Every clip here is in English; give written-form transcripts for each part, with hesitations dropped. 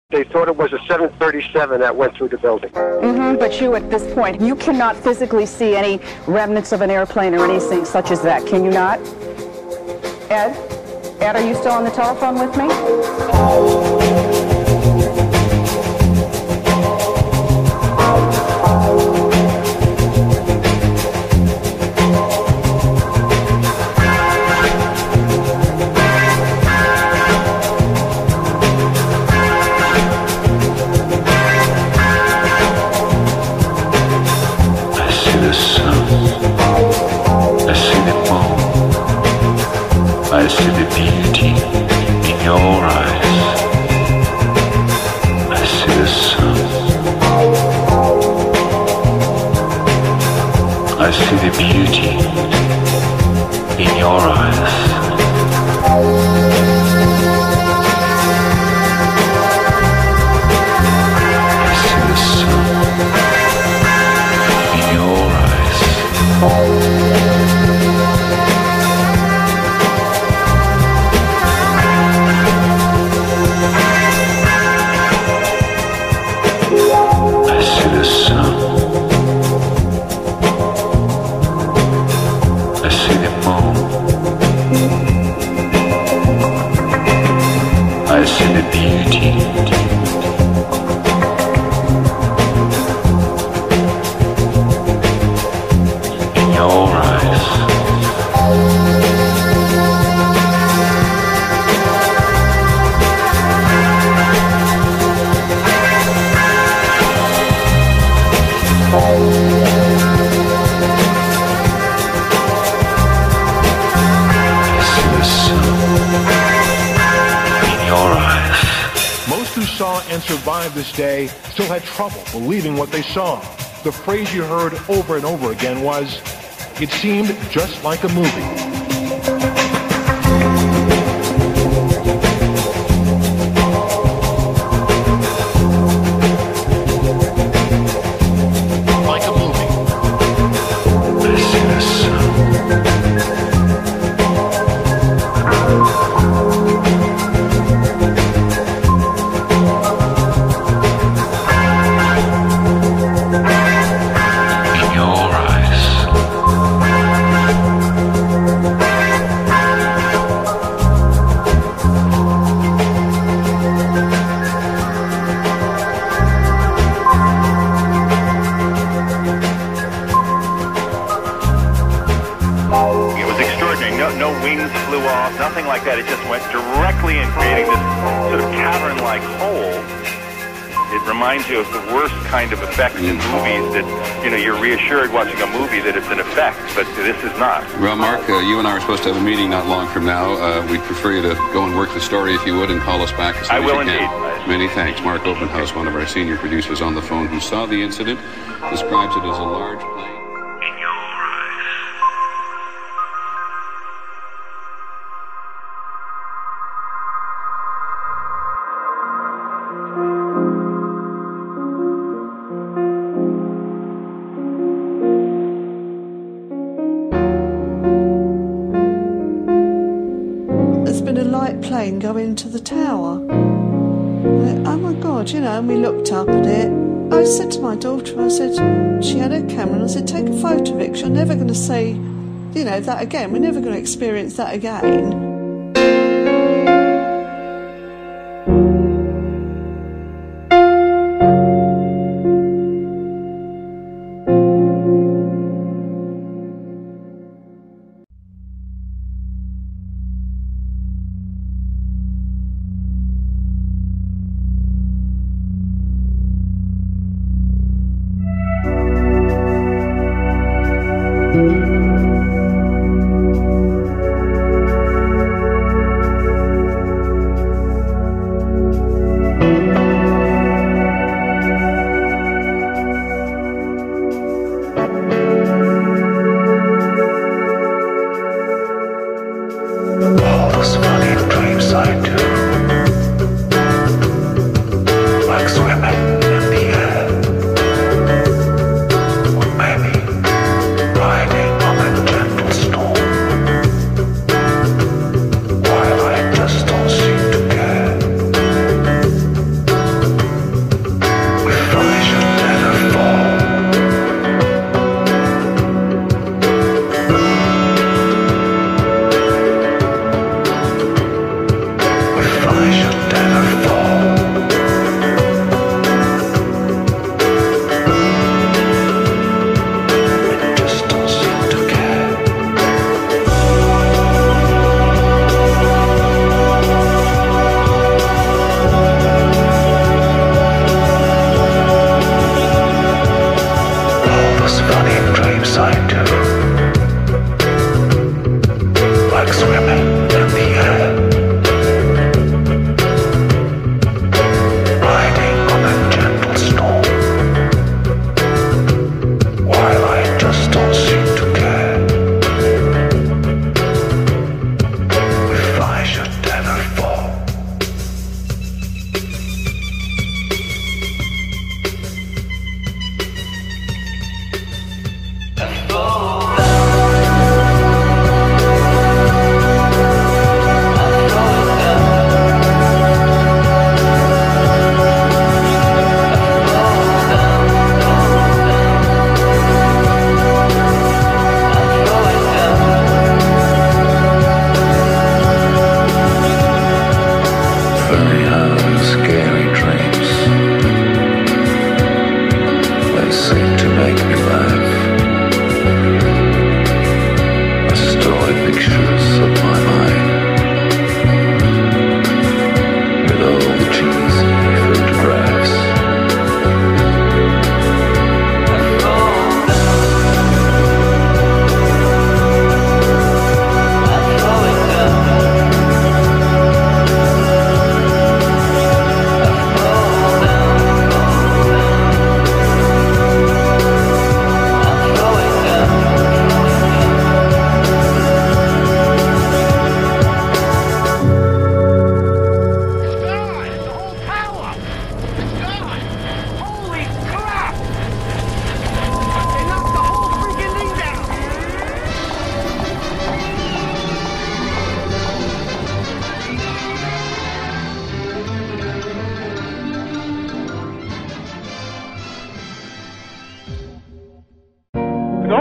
They thought it was a 737 that went through the building. But you, at this point, you cannot physically see any remnants of an airplane or anything such as that, can you not? Ed? Ed, are you still on the telephone with me? I see the beauty in your eyes. I see the sun. I see the beauty in your eyes. I see the sun in your eyes. I see the beauty in your eyes. Most who saw and survived this day still had trouble believing what they saw. The phrase you heard over and over again was, "It seemed just like a movie." No wings flew off, nothing like that. It just went directly in, creating this sort of cavern-like hole. It reminds you of the worst kind of effects in movies that, you're reassured watching a movie that it's an effect, but this is not. Well, Mark, you and I are supposed to have a meeting not long from now. We'd prefer you to go and work the story if you would and call us back as soon as you can. I will indeed. Many thanks. Mark Openhouse, one of our senior producers on the phone who saw the incident, describes it as a large plane. A light plane go into the tower. Oh my God, and we looked up at it. I said to my daughter, I said, she had her camera, and I said, take a photo of it, 'cause you're never going to see, that again. We're never going to experience that again.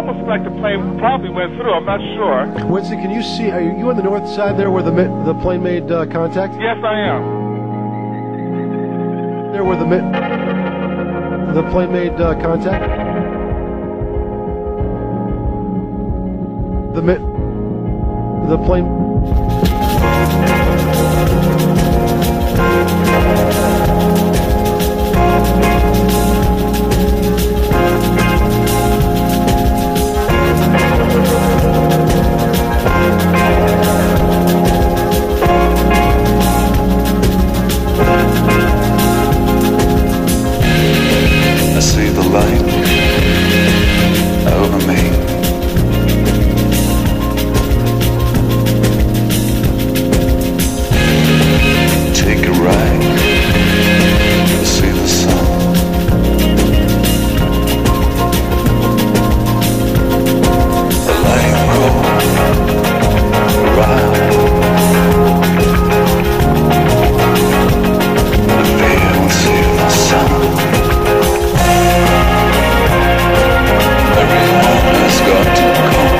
almost like the plane probably went through. I'm not sure. Winston, can you see? Are you on the north side there where the plane made contact? Yes, I am. There where the plane made contact? The plane. I see the light over me. Take a ride, see the sun. The light goes around. The veil, see the sun. Everyone has got to come.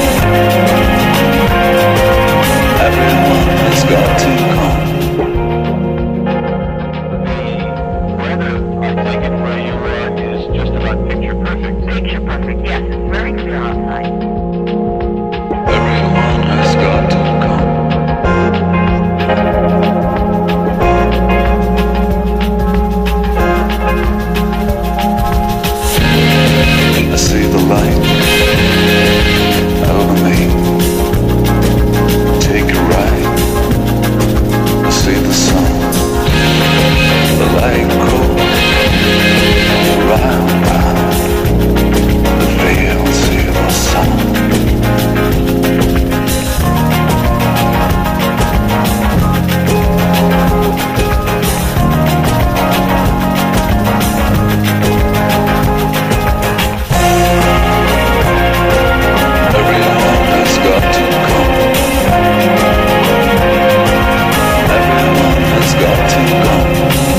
Everyone has got to come. Picture perfect, yes. It's very clear outside. Everyone has got to come. I see the light over me. Take a ride. I see the sun. The light goes round, round. The veil, see the sun. Everyone has got to come. Everyone has got to come.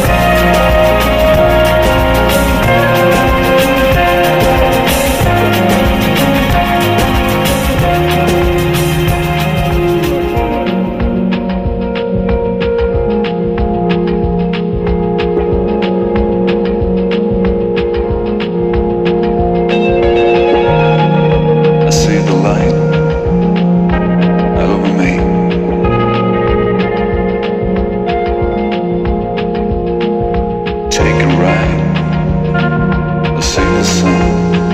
I see the light over me. Take a ride. I see the sun.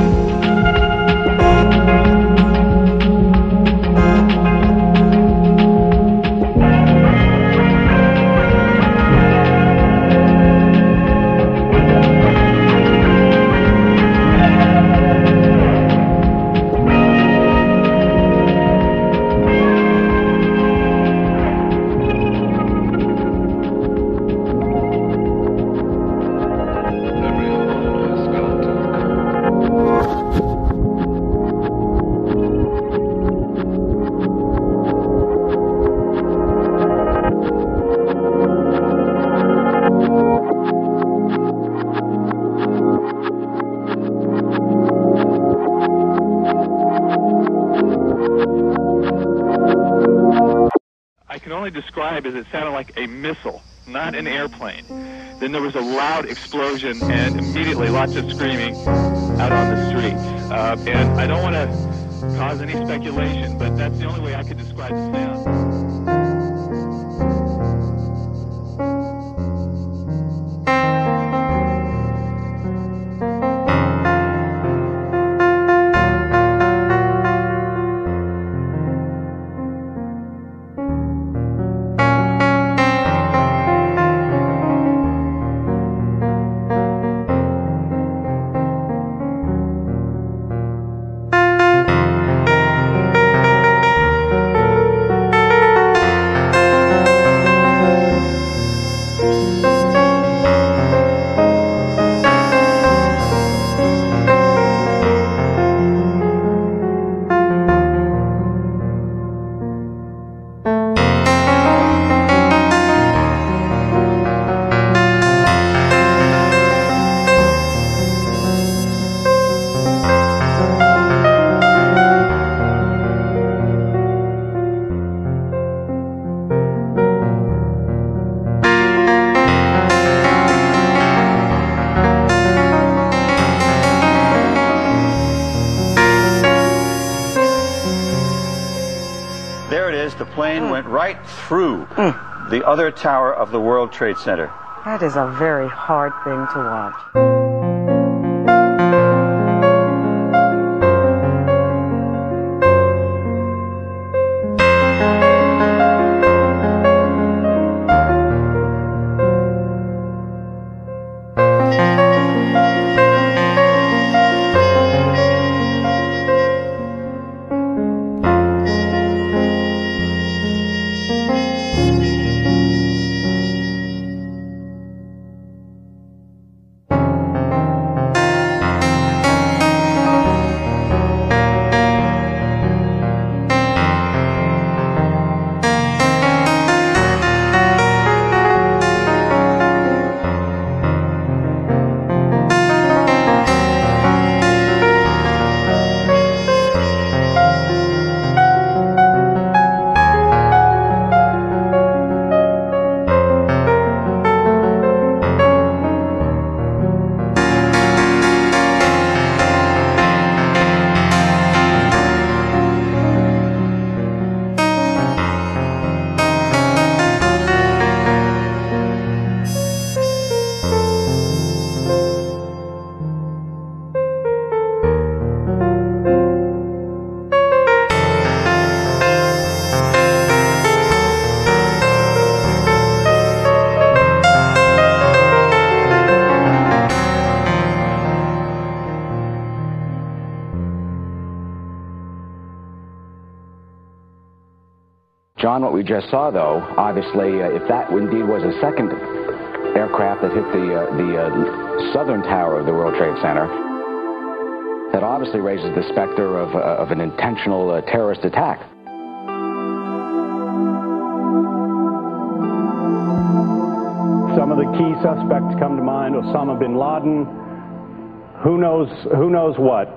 I can only describe as it sounded like a missile, not an airplane. Then there was a loud explosion and immediately lots of screaming out on the streets. And I don't want to cause any speculation, but that's the only way I could describe the sound. plane went right through the other tower of the World Trade Center. That is a very hard thing to watch. John, what we just saw, though, obviously, if that indeed was a second aircraft that hit the southern tower of the World Trade Center, that obviously raises the specter of an intentional terrorist attack. Some of the key suspects come to mind: Osama bin Laden. Who knows what?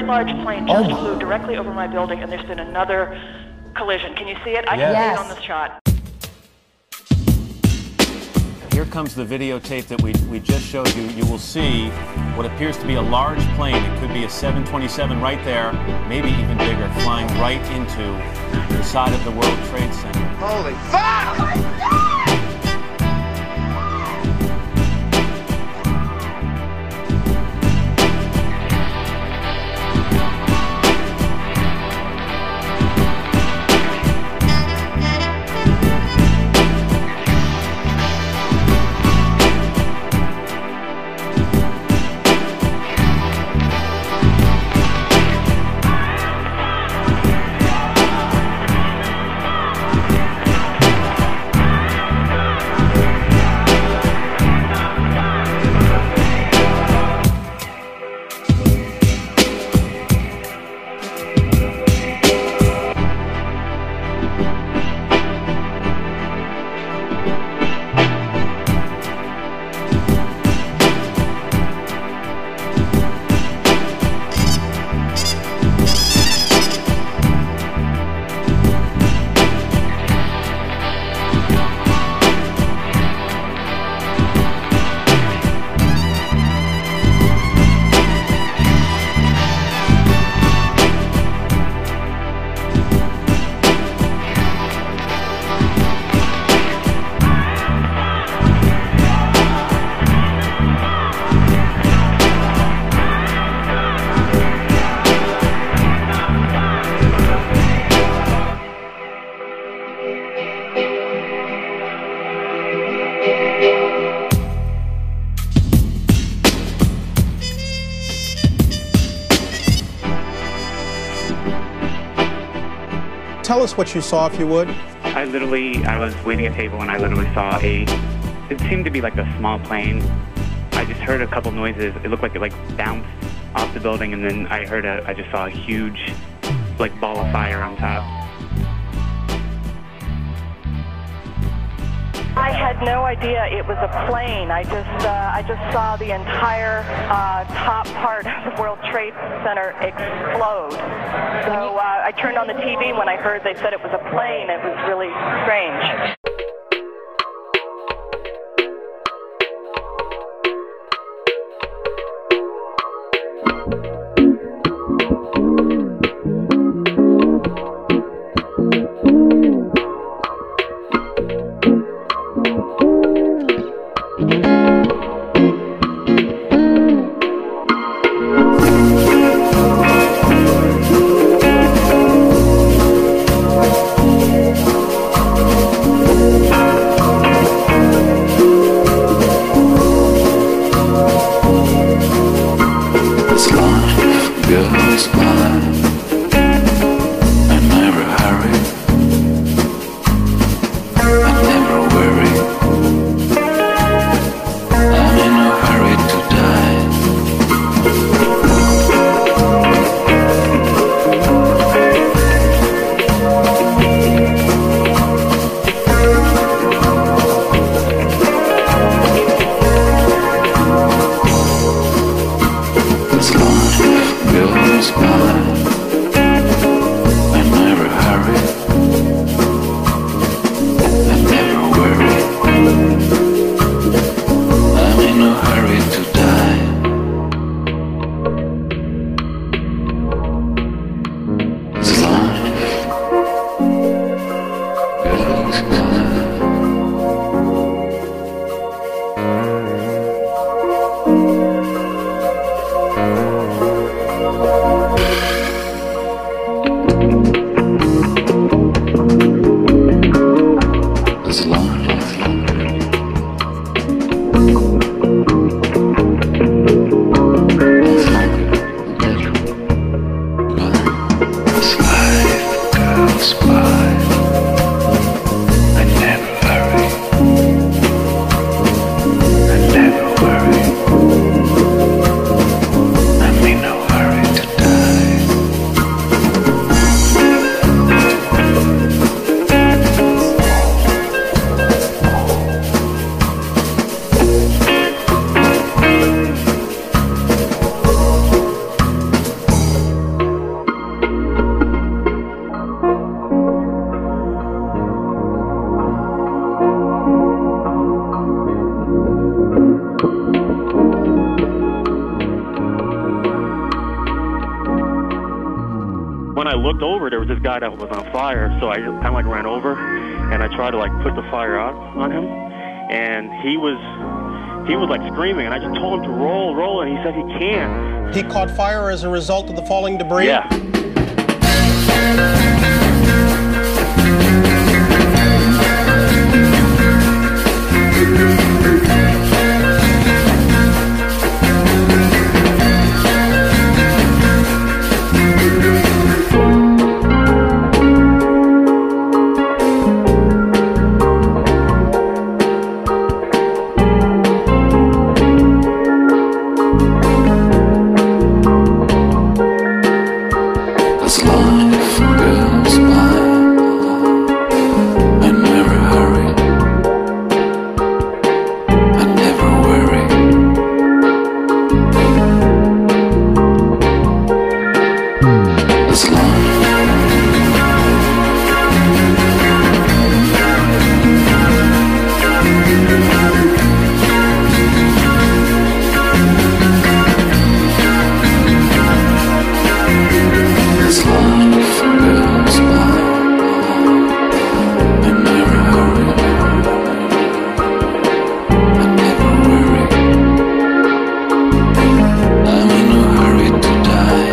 large plane just flew directly over my building, and there's been another collision. Can you see it? I can see it on the shot. Here comes the videotape that we just showed you. You will see what appears to be a large plane. It could be a 727 right there, maybe even bigger, flying right into the side of the World Trade Center. Holy fuck! Tell us what you saw, if you would. I was waiting at a table and I literally saw it seemed to be like a small plane. I just heard a couple noises. It looked like it bounced off the building, and then I just saw a huge ball of fire on top. I had no idea it was a plane. I just saw the entire top part of the World Trade Center explode. So I turned on the TV when I heard they said it was a plane. It was really strange. looked over, there was this guy that was on fire, so I just kind of like ran over, and I tried to like put the fire out on him, and he was like screaming, and I just told him to roll, and he said he can't. He caught fire as a result of the falling debris? Yeah. As life goes by, I never hurry, I never worry. As As life goes by, I never hurry, I never worry. I'm in no hurry to die.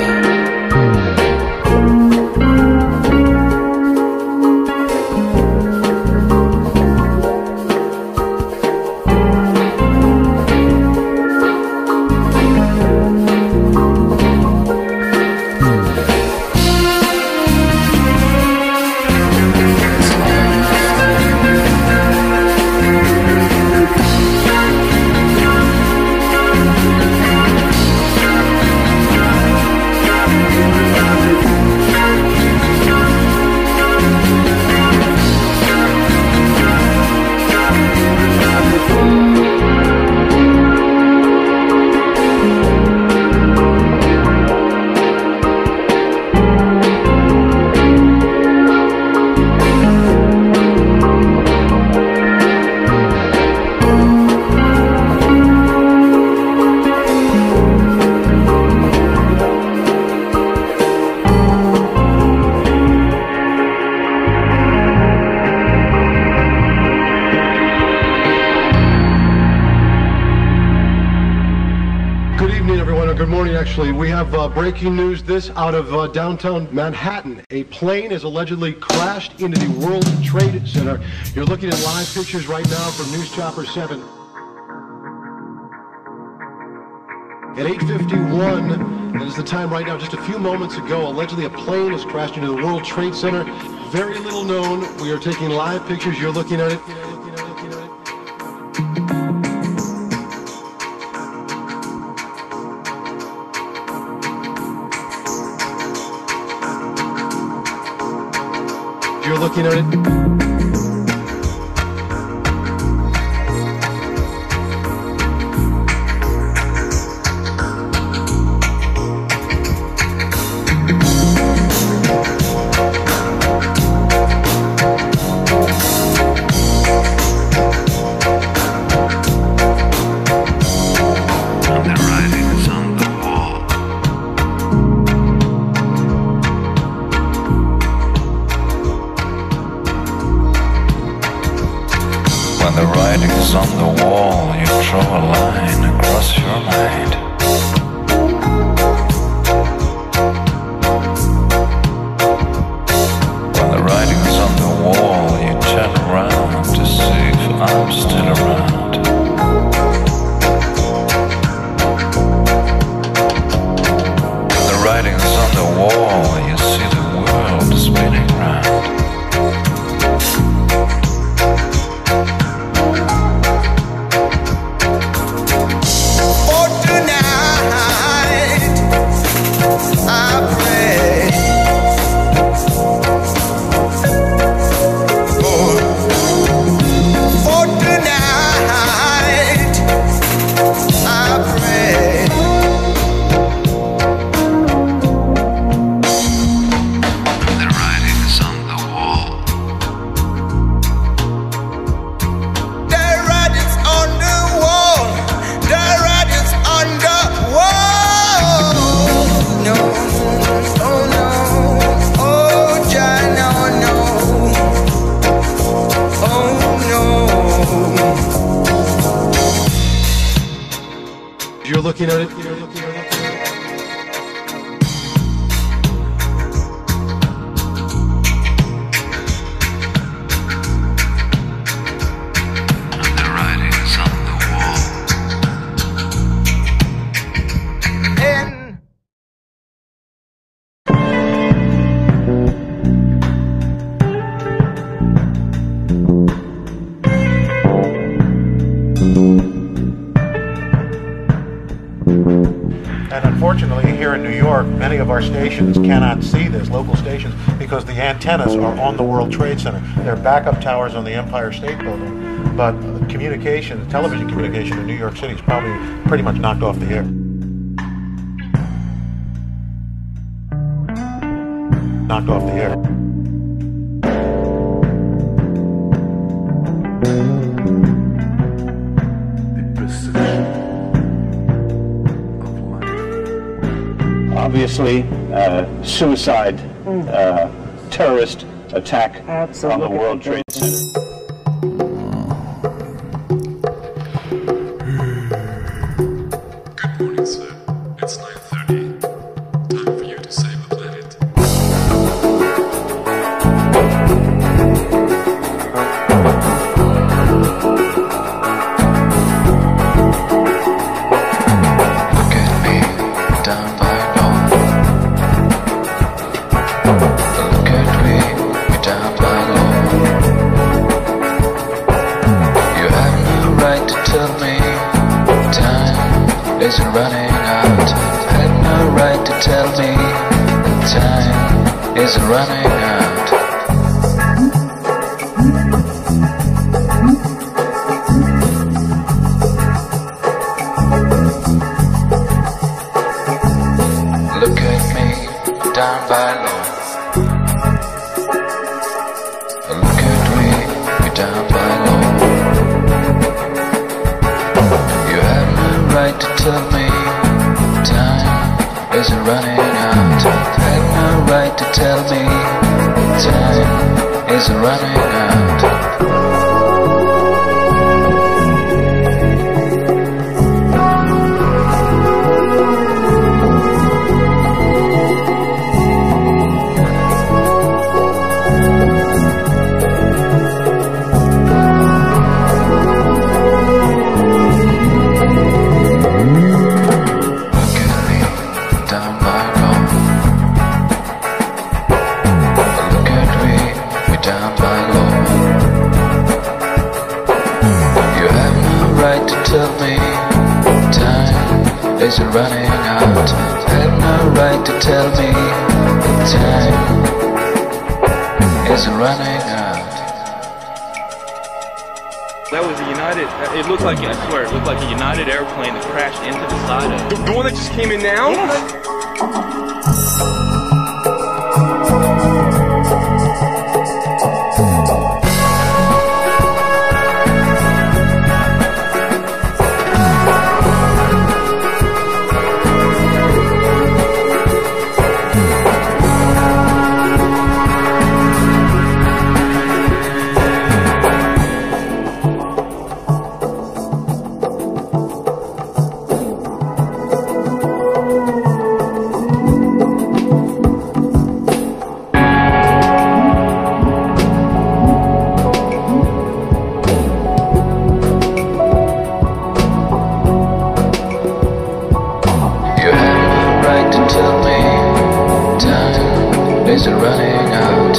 Good evening, everyone, or good morning, actually. We have breaking news, this out of downtown Manhattan. A plane has allegedly crashed into the World Trade Center. You're looking at live pictures right now from News Chopper 7. At 8:51, that is the time right now, just a few moments ago, allegedly a plane has crashed into the World Trade Center. Very little known. We are taking live pictures. You're looking at it. You're looking at it. When the writing's on the wall, you draw a line across your mind. When the writing's on the wall, you turn around to see if I'm still around. When the writing's on the wall, you see the world spinning round. For tonight. looking at it. And unfortunately, here in New York, many of our stations cannot see this, local stations, because the antennas are on the World Trade Center. They're backup towers on the Empire State Building, but communication, television communication in New York City is probably pretty much knocked off the air. Knocked off the air. Obviously, suicide, terrorist attack on the World Trade Center. Good morning, sir. It's 9:30. Time for you to save the planet. Look at me, down by Look at me, we're down by law. You have no right to tell me time isn't running out. You have no right to tell me time isn't running out. Look at me, down by law. Look at me, we're down by law. You have no right to tell me time isn't running out. You have no right to tell me time isn't running out. Tell me time isn't running out. You have no right to tell me time isn't running out. That was a United, it looked like, I swear, it looked like a United airplane that crashed into the side of... The one that just came in now? Yes. Is it running out?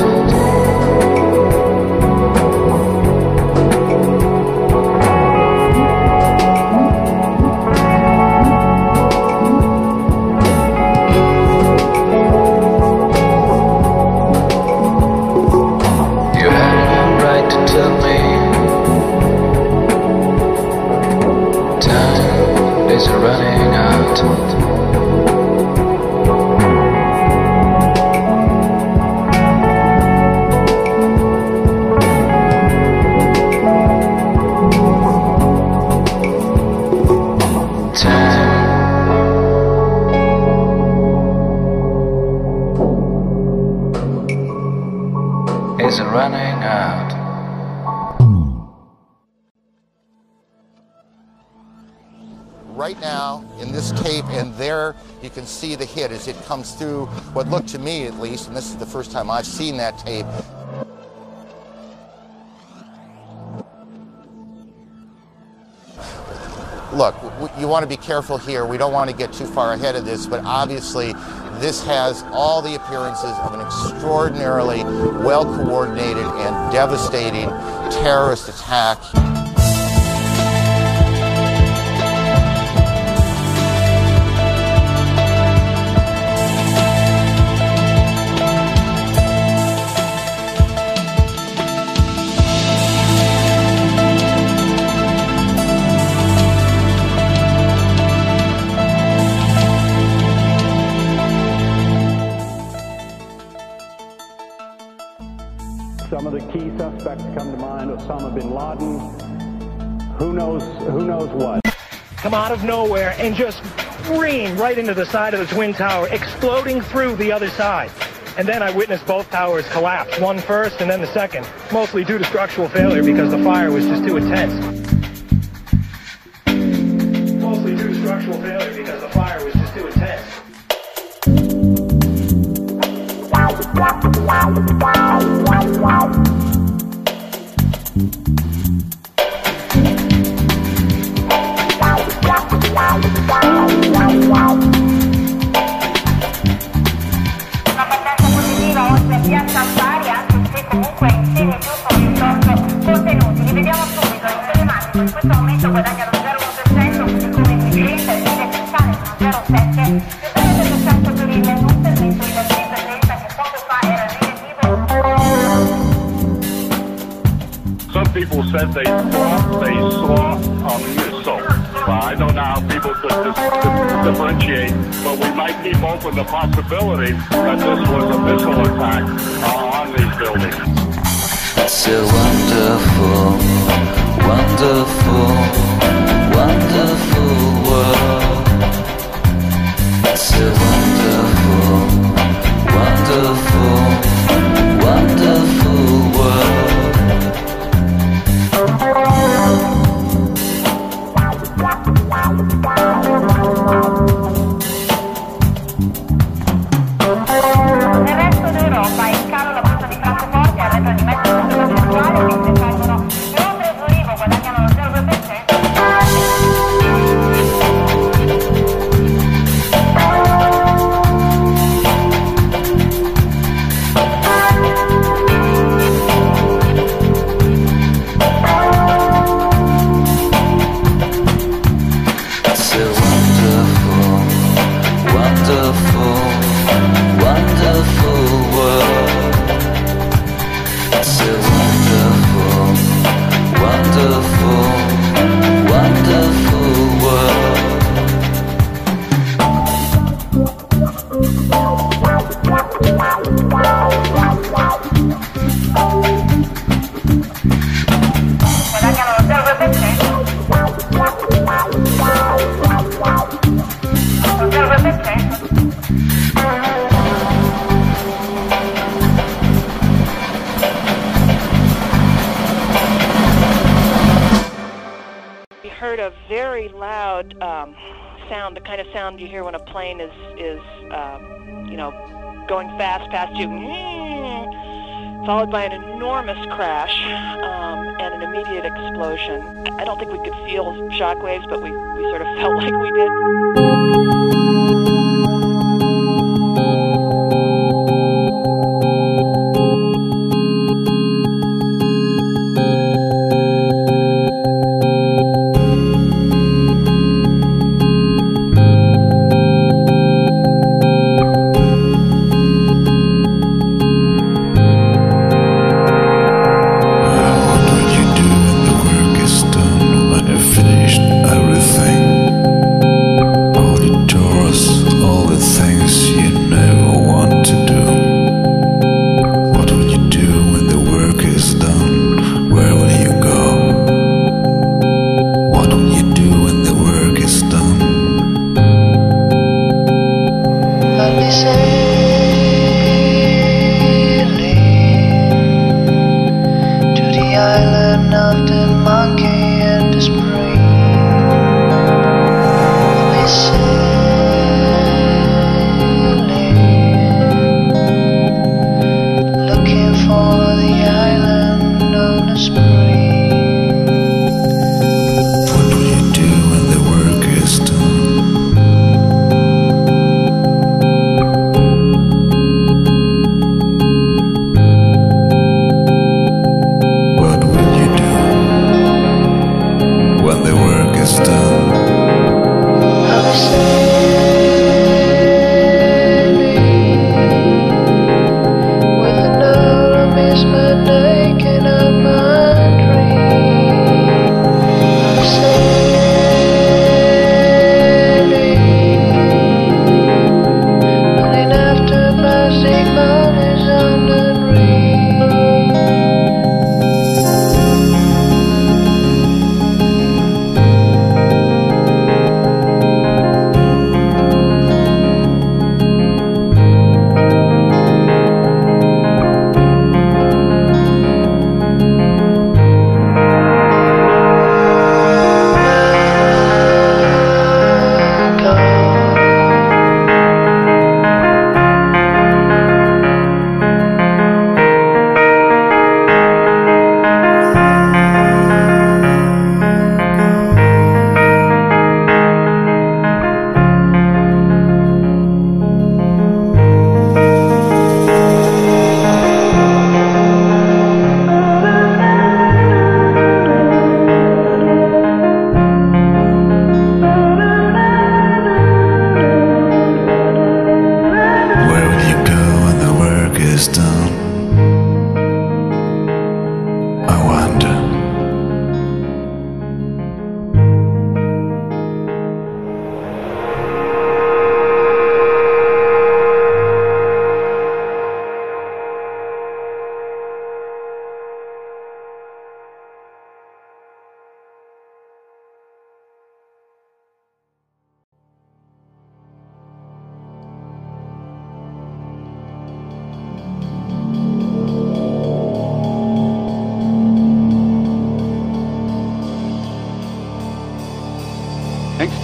You have no right to tell me time is running out. Is running out. right now in this tape, and there you can see the hit as it comes through what looked to me at least, and this is the first time I've seen that tape. Look, you want to be careful here. We don't want to get too far ahead of this, but obviously this has all the appearances of an extraordinarily well-coordinated and devastating terrorist attack. Some of the key suspects come to mind: Osama bin Laden. Who knows what? Come out of nowhere and just scream right into the side of the Twin Tower, exploding through the other side. And then I witnessed both towers collapse, one first and then the second, mostly due to structural failure because the fire was just too intense. Mostly due to structural failure because the fire was just too intense. Piazza Affari, anche se comunque insieme giusto risorse contenuti. Li vediamo subito in telematico, in questo momento guadagnano 0,1%, così come il cliente e il fiscale sono 0,7%, più 0,7% per il non servizio di azienda che poco fa era Some people said they saw a missile. I don't know how people could differentiate, but we might keep open the possibility that this was a missile attack on these buildings. It's a wonderful, wonderful, wonderful world. It's a wonderful, wonderful, wonderful world. Nel resto d'Europa in calo la borsa di Francoforte arretra di mezzo punto percentuale, mentre perdono Londra e Zurigo guadagnano lo 0,2%. Heard a very loud sound, the kind of sound you hear when a plane is going fast past you, followed by an enormous crash and an immediate explosion. I don't think we could feel shock waves, but we sort of felt like we did. Everything, all the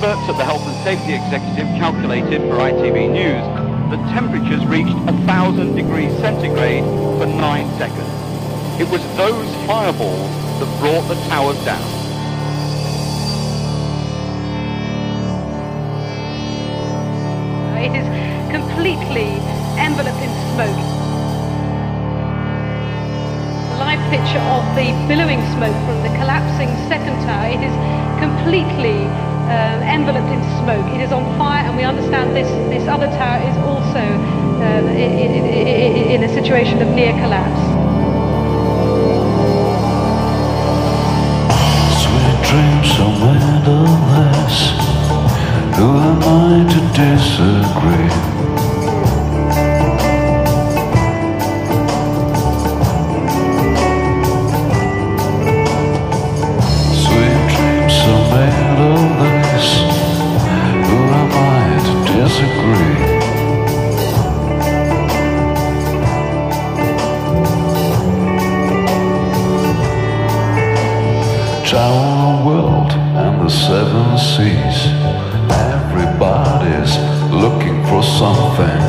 Experts at the Health and Safety Executive calculated for ITV News that temperatures reached 1,000 degrees centigrade for 9 seconds. It was those fireballs that brought the towers down. It is completely enveloped in smoke. A live picture of the billowing smoke from the collapsing second tower. It is completely enveloped in smoke. It is on fire, and we understand this other tower is also in a situation of near collapse. Sweet dreams of endless. Who am I to disagree? Sweet dreams are made of this. Who am I to disagree? Tower world and the 7 seas. Everybody's looking for something.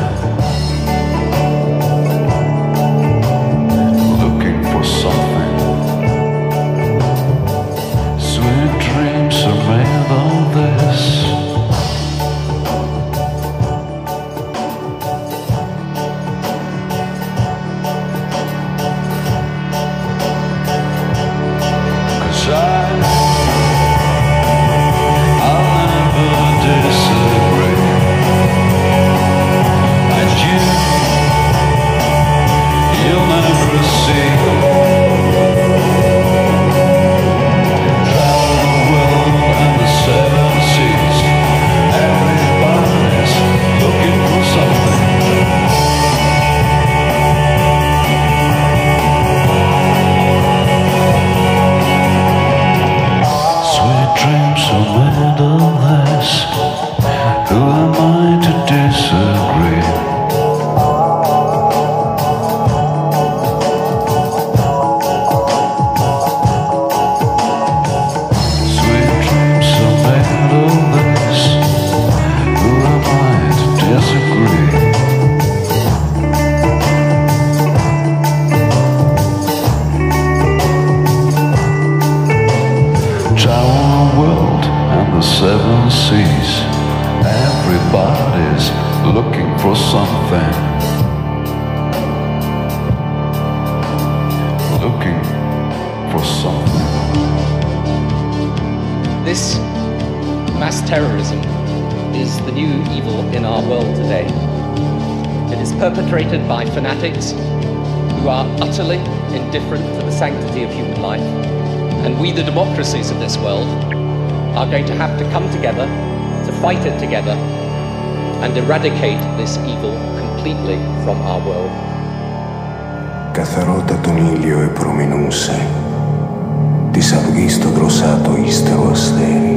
Looking for something. Sweet dreams are made of this. Everybody's looking for something. Looking for something. This mass terrorism is the new evil in our world today. It is perpetrated by fanatics who are utterly indifferent to the sanctity of human life. And we, the democracies of this world, are going to have to come together to fight it together and eradicate this evil completely from our world. Καθαρότα τον ήλιο επρομηνούσε, της αυγής το δροσάτο ύστερο αστέρι.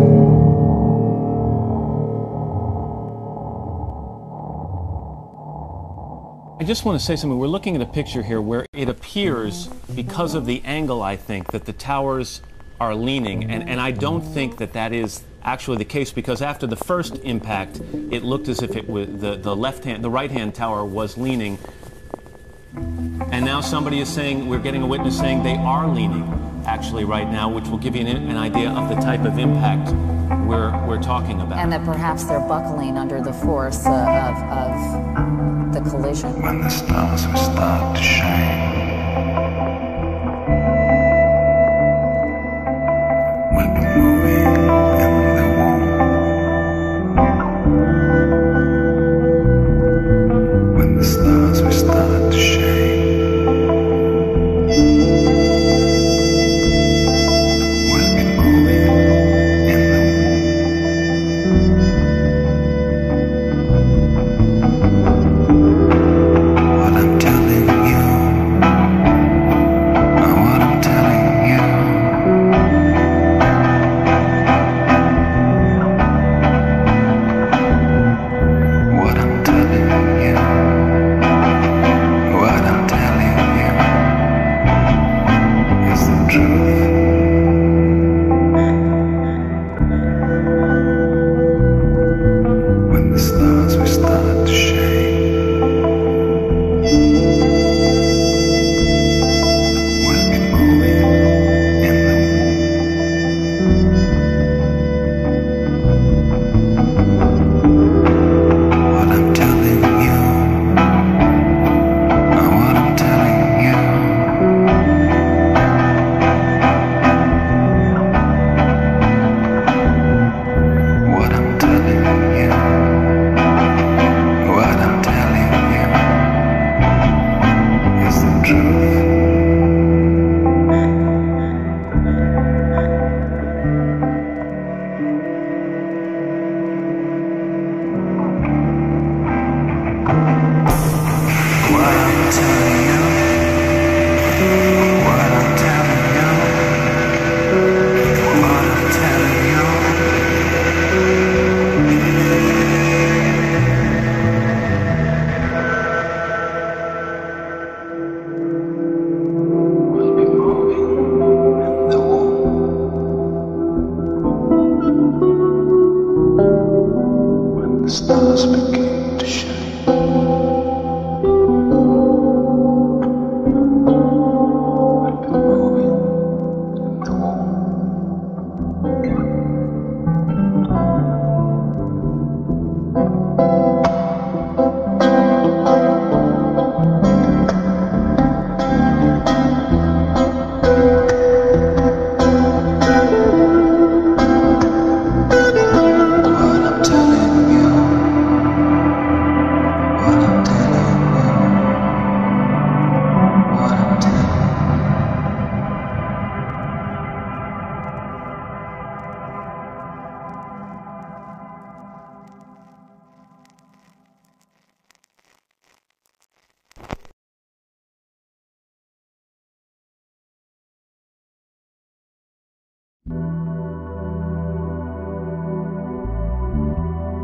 I just want to say something. We're looking at a picture here where it appears, because of the angle, I think, that the towers are leaning, and I don't think that that is actually the case, because after the first impact, it looked as if it was the right-hand tower was leaning, and now somebody is saying, we're getting a witness saying they are leaning actually right now, which will give you an idea of the type of impact we're talking about. And that perhaps they're buckling under the force of the collision. When the stars start to shine. What I'm telling you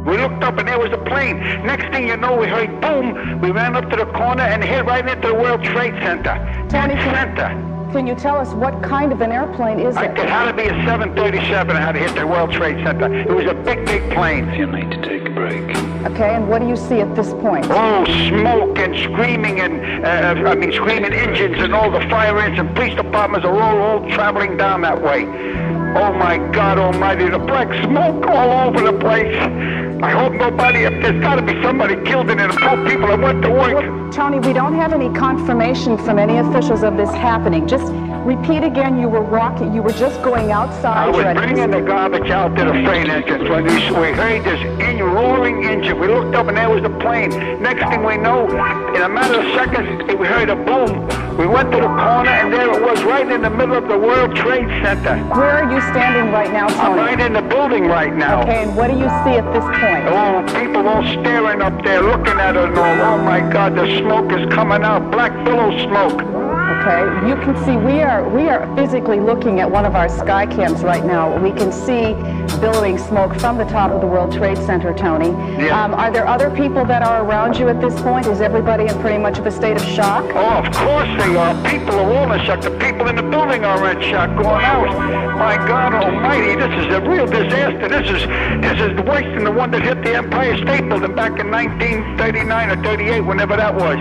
We looked up and there was a plane. Next thing you know, we heard boom. We ran up to the corner and hit right into the World Trade Center. Tony, can you tell us what kind of an airplane is it? It had to be a 737 and had to hit the World Trade Center. It was a big, big plane. You need to take a break. Okay, and what do you see at this point? Oh, smoke and screaming and, screaming engines and all the fire engines and police departments are all traveling down that way. Oh my God almighty, the black smoke all over the place. I hope nobody, there's got to be somebody killed in it, the poor people that went to work. Well, Tony, we don't have any confirmation from any officials of this happening. Just repeat again, you were just going outside. I was bringing the garbage out to the freight entrance when we heard this roaring engine. We looked up and there was the plane. Next thing we know, in a matter of seconds, we heard a boom. We went to the corner and there it was right in the middle of the World Trade Center. Where are you standing right now, Tony? I'm right in the building right now. Okay, and what do you see at this point? Oh, people all staring up there, looking at it and all. Oh my God, the smoke is coming out, black billow smoke. Okay, you can see we are physically looking at one of our sky cams right now. We can see billowing smoke from the top of the World Trade Center, Tony. Yeah. Are there other people that are around you at this point? Is everybody in pretty much of a state of shock? Oh, of course they are. People are all in shock. The people in the building are in shock going out. My God almighty, this is a real disaster. This is worse than the one that hit the Empire State Building back in 1939 or 38, whenever that was.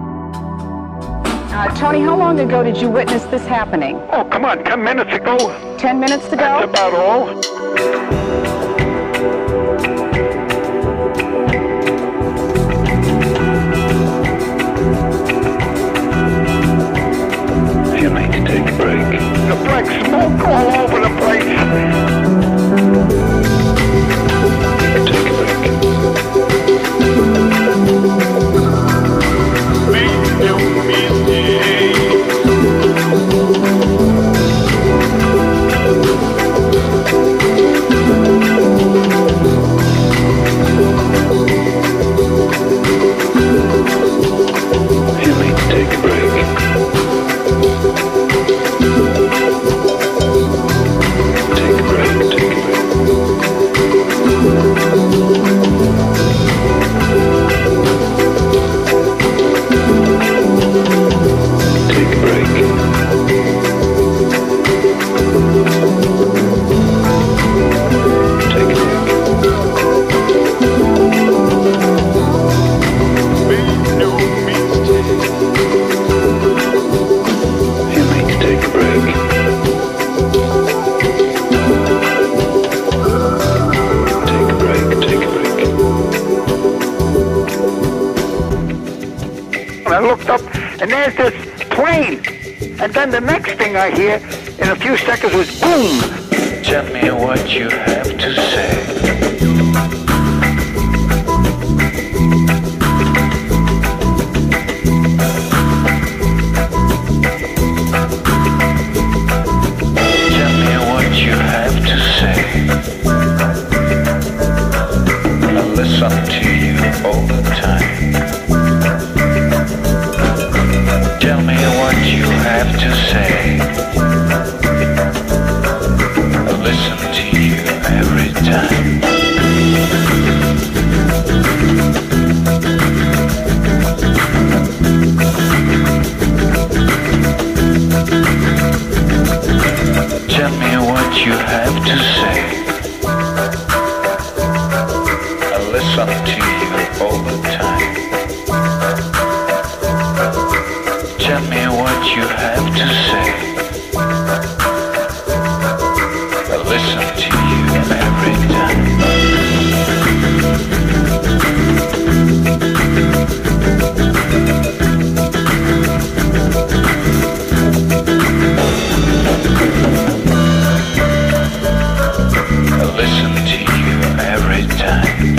Tony, how long ago did you witness this happening? Oh, come on, 10 minutes ago. 10 minutes ago? That's about all. You need to take a break. The black smoke all over the place. Take a break. I looked up, and there's this plane. And then the next thing I hear, in a few seconds, was boom. Tell me what you have to say. Tell me what you have to say. I listen to you all the time. Tell me what you have to say. I listen to you every time. Tell me what you have to say. I listen to you all the time. Tell me what you have to say. I listen to you every time. I listen to you every time.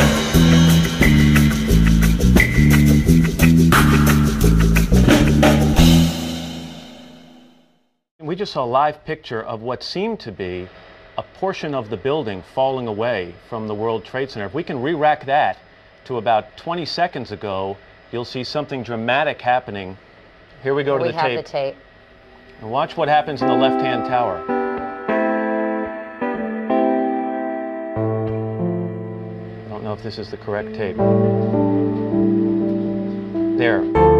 We just saw a live picture of what seemed to be a portion of the building falling away from the World Trade Center. If we can re-rack that to about 20 seconds ago, you'll see something dramatic happening. Here we go to the tape. We have the tape. And watch what happens in the left-hand tower. I don't know know if this is the correct tape. There.